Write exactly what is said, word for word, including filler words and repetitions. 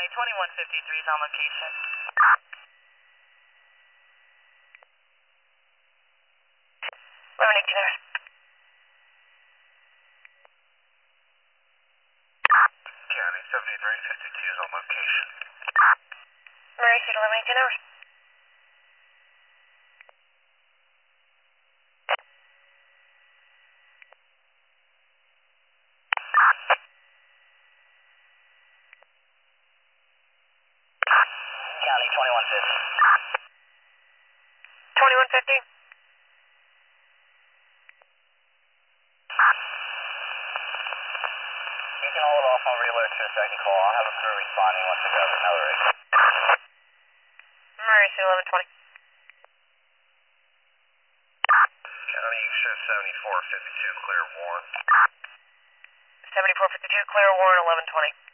County, twenty-one fifty-three is on location. Learning Canary. County, seventy-three fifty-two is on location. Murray, Cedar, Learning Canary. County, twenty-one fifty. twenty-one fifty. You can hold off on re-alert to a second call. I'll have a crew responding once I got another rig. Murray, Cedar, eleven twenty. County, you show seventy-four fifty-two, clear Warren. seventy-four fifty-two, clear Warren, eleven twenty.